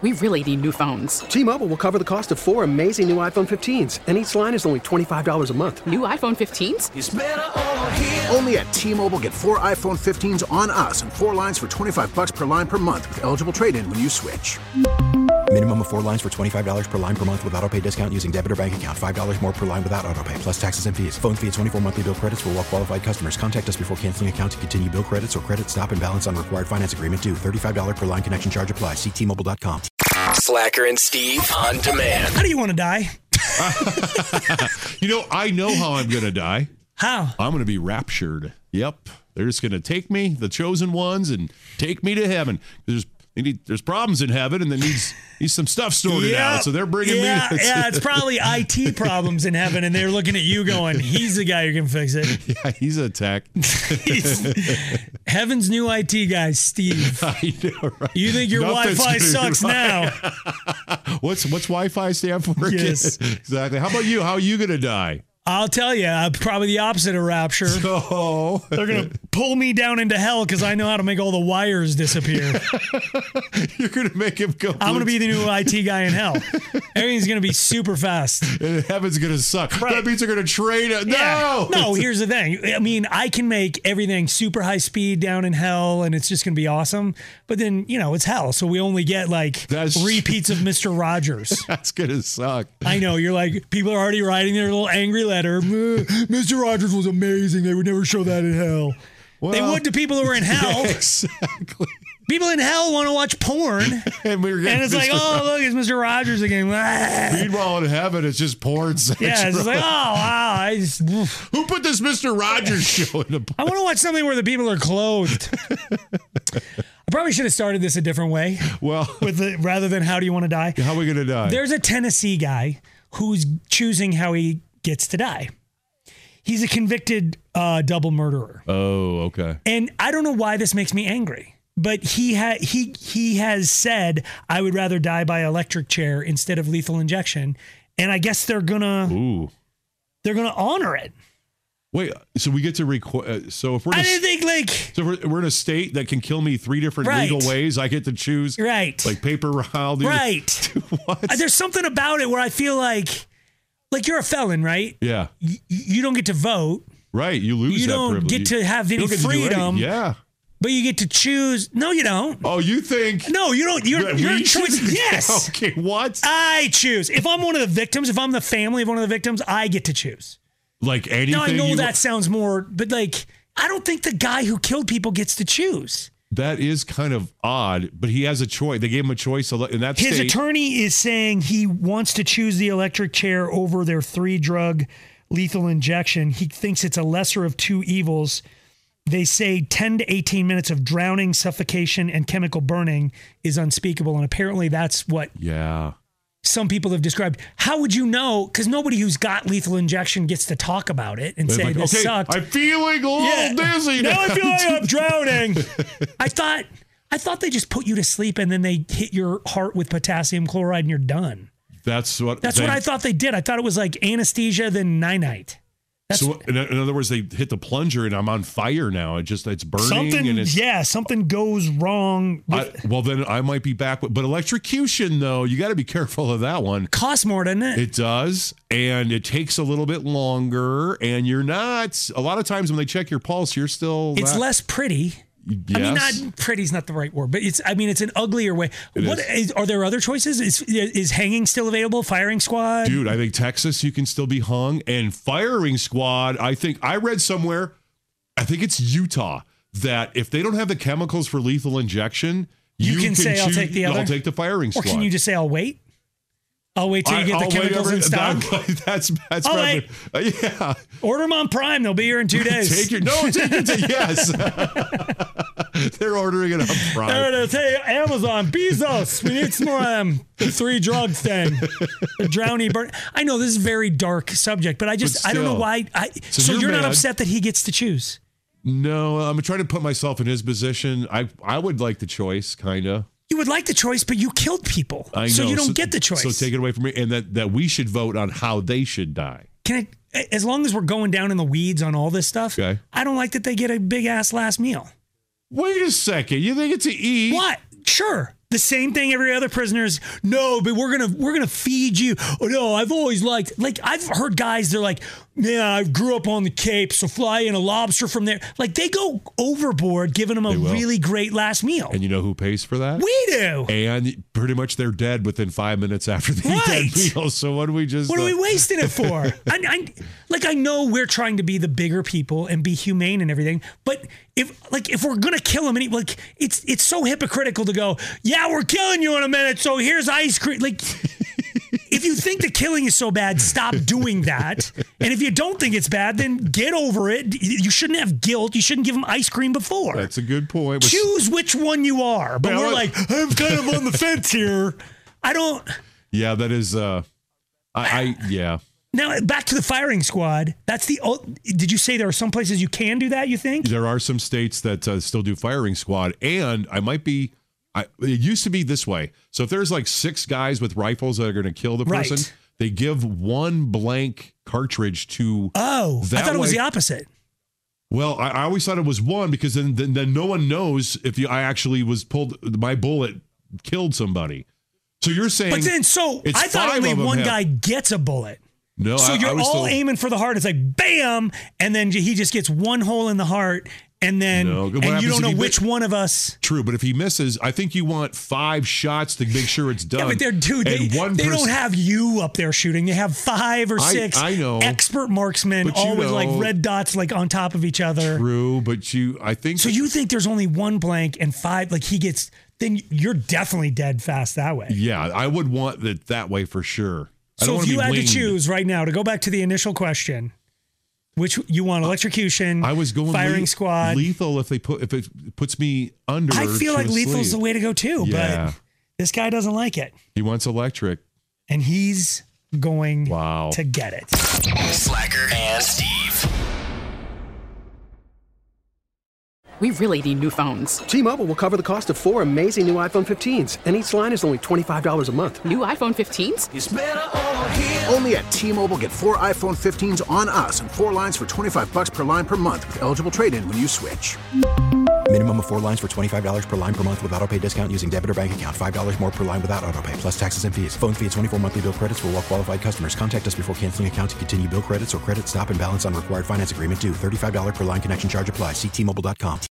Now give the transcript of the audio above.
We really need new phones. T-Mobile will cover the cost of 4 amazing new iPhone 15s, and each line is only $25 a month. New iPhone 15s? It's better over here. Only at T-Mobile, get 4 iPhone 15s on us and 4 lines for $25 per line per month with eligible trade-in when you switch. Minimum of 4 lines for $25 per line per month with autopay discount using debit or bank account. $5 more per line without autopay, plus taxes and fees. Phone fee at 24 monthly bill credits for well-qualified customers. Contact us before canceling account to continue bill credits or credit stop and balance on required finance agreement due. $35 per line connection charge applies. See T-Mobile.com. Slacker and Steve on demand. How do you want to die? I know how I'm going to die. How? I'm going to be raptured. Yep. They're just going to take me, the chosen ones, and take me to heaven. There's problems in heaven, and there needs some stuff sorted out. So they're bringing me. Yeah, it's probably IT problems in heaven, and they're looking at you going, he's the guy who can fix it. Yeah, he's a tech. Heaven's new IT guy, Steve. I know, right? You think your Wi-Fi sucks now. What's Wi-Fi stand for? Yes. Exactly. How about you? How are you going to die? I'll tell you, probably the opposite of rapture. Oh. They're going to pull me down into hell because I know how to make all the wires disappear. You're going to make him go. I'm going to be the new IT guy in hell. Everything's going to be super fast. And heaven's going to suck. Right. That means they're going to trade it. Yeah. No, here's the thing. I mean, I can make everything super high speed down in hell, and it's just going to be awesome. But then, it's hell. So we only get repeats of Mr. Rogers. That's going to suck. I know. You're like, people are already writing their little angry letter. Mr. Rogers was amazing. They would never show that in hell. Well, they would to people who are in hell. Yeah, exactly. People in hell want to watch porn. And it's like, look, it's Mr. Rogers again. Meanwhile, in heaven, it's just porn sex. Yeah, it's like, wow. Who put this Mr. Rogers show in the... I want to watch something where the people are clothed. I probably should have started this a different way. Well, rather than how do you want to die? How are we going to die? There's a Tennessee guy who's choosing how he gets to die. He's a convicted double murderer. Oh, okay. And I don't know why this makes me angry, but he has said, I would rather die by electric chair instead of lethal injection. And I guess they're gonna honor it. Wait, so we get to record? So if we're we're in a state that can kill me 3 different legal ways, I get to choose. Right. Like paper round. Right. What? There's something about it where I feel like you're a felon, right? Yeah. You don't get to vote. Right. You lose that privilege. You don't get to have any freedom. Yeah. But you get to choose. No, you don't. Oh, you think? No, you don't. Your choice. Yes. Okay, what? I choose. If I'm one of the victims, if I'm the family of one of the victims, I get to choose. Like anything? Now, I know that sounds more, but I don't think the guy who killed people gets to choose. That is kind of odd, but he has a choice. They gave him a choice in that His attorney is saying he wants to choose the electric chair over their 3-drug lethal injection. He thinks it's a lesser of 2 evils. They say 10 to 18 minutes of drowning, suffocation, and chemical burning is unspeakable. And apparently that's what some people have described. How would you know? Because nobody who's got lethal injection gets to talk about it and say this sucked. I'm feeling a little dizzy now. I feel like I'm drowning. I thought they just put you to sleep and then they hit your heart with potassium chloride and you're done. That's what I thought they did. I thought it was like anesthesia, then night. So in other words, they hit the plunger and I'm on fire now. It's burning. Something goes wrong. Well, then I might be back. But electrocution, though, you got to be careful of that one. Costs more, doesn't it? It does. And it takes a little bit longer. And you're not, a lot of times when they check your pulse, you're still. It's less pretty. Yes. I mean, not pretty's not the right word, but it's an uglier way. Are there other choices? Is hanging still available? Firing squad? Dude, I think Texas, you can still be hung. And firing squad, I read somewhere, I think it's Utah, that if they don't have the chemicals for lethal injection, you can say, I'll take the other. I'll take the firing squad. Or can you just say, I'll wait? I'll wait till you get the chemicals in stock. That's wait. Yeah. Order them on Prime. They'll be here in 2 days. Take it yes. They're ordering it on Prime. They're say Amazon, Bezos. We need some more of them. The 3-drug thing. The drowning burn. I know this is a very dark subject, but I don't know why. So you're not upset that he gets to choose? No, I'm trying to put myself in his position. I would like the choice, kind of. You would like the choice, but you killed people. I know. So you don't get the choice. So take it away from me. And that we should vote on how they should die. As long as we're going down in the weeds on all this stuff, okay. I don't like that they get a big-ass last meal. Wait a second. You think it's to eat? What? Sure. The same thing every other prisoner's, no, but we're gonna feed you. Oh no, I've always liked, like, I've heard guys, they're like, yeah, I grew up on the Cape, so fly in a lobster from there. Like, they go overboard giving them a really great last meal. And you know who pays for that? We do. And pretty much they're dead within 5 minutes after they eat that meal. So what are we wasting it for? I know we're trying to be the bigger people and be humane and everything, but if we're gonna kill them, it's so hypocritical to go, yeah, we're killing you in a minute, so here's ice cream. Like, if you think the killing is so bad, stop doing that. And if you don't think it's bad, then get over it. You shouldn't have guilt. You shouldn't give them ice cream before. That's a good point. Choose which one you are. But we're like, I'm kind of on the fence here. I don't. Yeah, that is. Yeah. Now, back to the firing squad. Did you say there are some places you can do that, you think? There are some states that still do firing squad. And it used to be this way. So if there's like 6 guys with rifles that are going to kill the person, they give one blank cartridge to. Oh, I thought it was the opposite. Well, I always thought it was one because then no one knows if I actually was pulled. My bullet killed somebody. So you're saying. But then, I thought only one guy gets a bullet. No, so you're all aiming for the heart. It's like bam, and then he just gets one hole in the heart. And then and you don't know which one of us. True, but if he misses, I think you want 5 shots to make sure it's done. Yeah, but they don't have you up there shooting. They have 5 or 6 expert marksmen, all with like red dots like on top of each other. True, but I think. So you think there's only one blank and 5, like he gets, then you're definitely dead fast that way. Yeah, I would want it that way for sure. So if you had to choose right now, to go back to the initial question, which you want, electrocution, I was going firing squad, lethal if it puts me under. I feel like lethal's the way to go too, but this guy doesn't like it. He wants electric, and he's going to get it. Slacker and Steve. We really need new phones. T-Mobile will cover the cost of 4 amazing new iPhone 15s, and each line is only $25 a month. New iPhone 15s? It's better over here. Only at T-Mobile, get 4 iPhone 15s on us and 4 lines for $25 per line per month with eligible trade-in when you switch. Minimum of 4 lines for $25 per line per month with autopay discount using debit or bank account. $5 more per line without autopay, plus taxes and fees. Phone fee at 24 monthly bill credits for well-qualified customers. Contact us before canceling account to continue bill credits or credit stop and balance on required finance agreement due. $35 per line connection charge applies. See T-Mobile.com.